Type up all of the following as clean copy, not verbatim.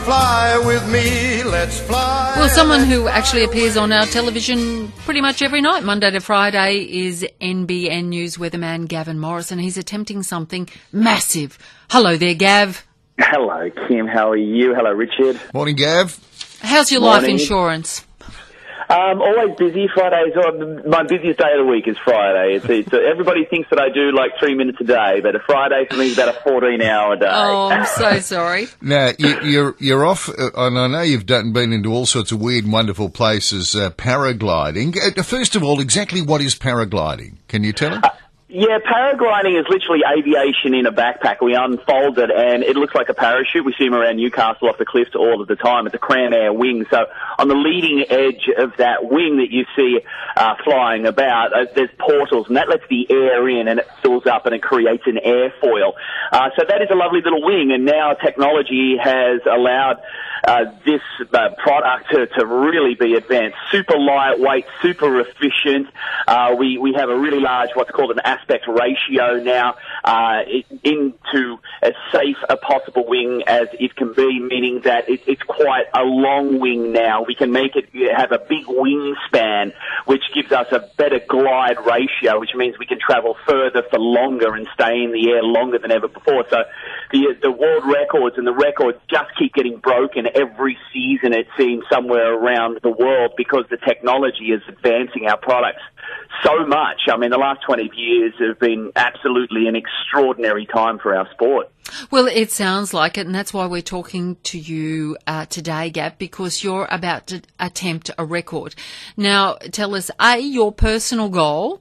fly with me, let's fly. Well, someone who actually appears on our television pretty much every night, Monday to Friday, is NBN News weatherman Gavin Morris, and he's attempting something massive. Hello there, Gav. Hello, Kim. How are you? Hello, Richard. Morning, Gav. How's your life insurance? Always busy. Fridays, my busiest day of the week is Friday. Everybody thinks that I do like 3 minutes a day, but a Friday for me is about a 14-hour day. Oh, I'm so sorry. Now, you're off, and I know you've been into all sorts of weird and wonderful places, paragliding. First of all, exactly what is paragliding? Can you tell us? Yeah, paragliding is literally aviation in a backpack. We unfold it, and it looks like a parachute. We see them around Newcastle off the cliffs all of the time. It's a Cram Air wing. So on the leading edge of that wing that you see flying about, there's portals, and that lets the air in, and it fills up, and it creates an airfoil. So that is a lovely little wing, and now technology has allowed this product to really be advanced. Super lightweight, super efficient. We have a really large, what's called an aspect ratio now, into as safe a possible wing as it can be, meaning that it's quite a long wing now. We can make it have a big wingspan, which gives us a better glide ratio, which means we can travel further for longer and stay in the air longer than ever before. So the world records and the records just keep getting broken every season, it seems, somewhere around the world, because the technology is advancing our products so much. I mean, the last 20 years have been absolutely an extraordinary time for our sport. Well, it sounds like it, and that's why we're talking to you today, Gav, because you're about to attempt a record. Now, tell us, your personal goal,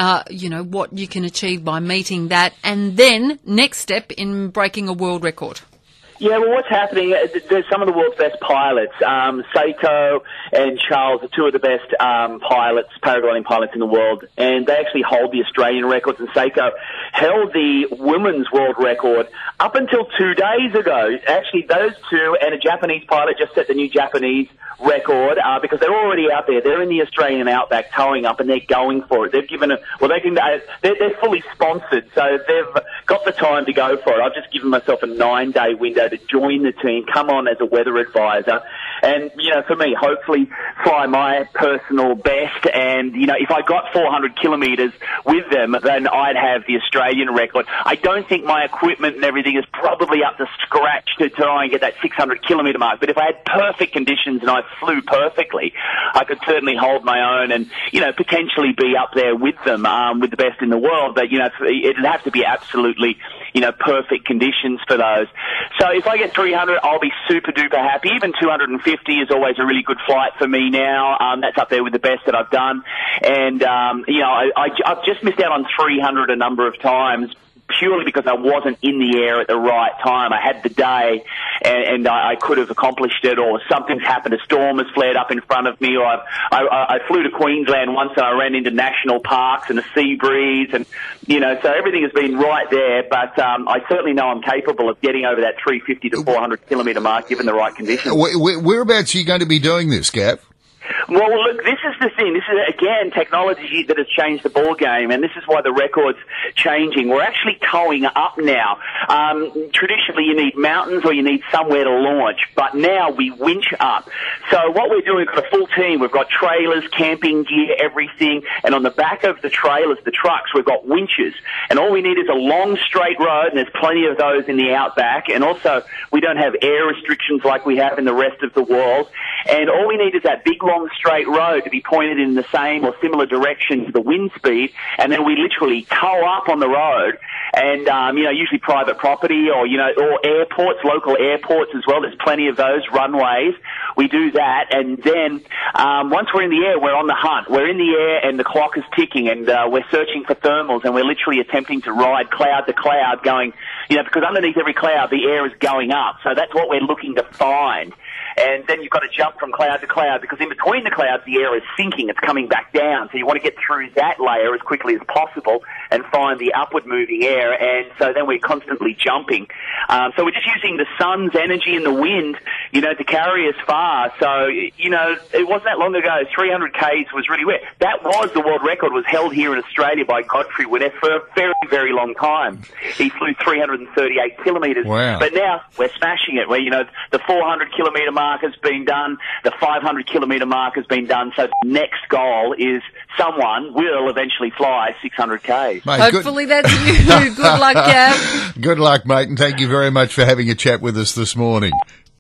what you can achieve by meeting that, and then next step in breaking a world record. Yeah, well, what's happening, there's some of the world's best pilots. Seiko and Charles are two of the best paragliding pilots in the world, and they actually hold the Australian records, and Seiko held the women's world record up until 2 days ago. Actually, those two and a Japanese pilot just set the new Japanese record because they're already out there. They're in the Australian outback towing up, and they're going for it. They've given they're fully sponsored, so they've got the time to go for it. I've just given myself a 9-day window to join the team, come on as a weather advisor, and, for me, hopefully fly my personal best. And, if I got 400 kilometres with them, then I'd have the Australian record. I don't think my equipment and everything is probably up to scratch to try and get that 600 kilometre mark, but if I had perfect conditions and I flew perfectly, I could certainly hold my own and, potentially be up there with them, with the best in the world. But, it'd have to be absolutely, perfect conditions for those. So if I get 300, I'll be super duper happy. Even 250 is always a really good flight for me now. That's up there with the best that I've done. And, I've just missed out on 300 a number of times, purely because I wasn't in the air at the right time. I had the day, and I could have accomplished it, or something's happened, a storm has flared up in front of me, or I flew to Queensland once and I ran into national parks and a sea breeze, and, so everything has been right there, but I certainly know I'm capable of getting over that 350 to 400 kilometre mark given the right conditions. Whereabouts are you going to be doing this, Gav? Well, look, this is the thing. This is, again, technology that has changed the ball game, and this is why the record's changing. We're actually towing up now. Traditionally, you need mountains or you need somewhere to launch, but now we winch up. So what we're doing, we've got a full team. We've got trailers, camping gear, everything, and on the back of the trailers, the trucks, we've got winches. And all we need is a long, straight road, and there's plenty of those in the outback. And also, we don't have air restrictions like we have in the rest of the world. And all we need is that big, long, straight road to be pointed in the same or similar direction to the wind speed, and then we literally tow up on the road, and usually private property or airports, local airports as well. There's plenty of those runways. We do that, and then once we're in the air, we're on the hunt. We're in the air, and the clock is ticking, and we're searching for thermals, and we're literally attempting to ride cloud to cloud, going, because underneath every cloud the air is going up. So that's what we're looking to find. And then you've got to jump from cloud to cloud, because in between the clouds the air is sinking, it's coming back down. So you want to get through that layer as quickly as possible and find the upward moving air. And so then we're constantly jumping. So we're just using the sun's energy and the wind to carry us far. So, it wasn't that long ago. 300 Ks was really rare. That was the world record, was held here in Australia by Godfrey Winnett for a very, very long time. He flew 338 kilometres. Wow. But now we're smashing it, where, the 400 kilometre mark has been done, the 500 kilometre mark has been done. So the next goal is someone will eventually fly 600 Ks. Mate, Hopefully that's you. Good luck, Gav. Good luck, mate, and thank you very much for having a chat with us this morning.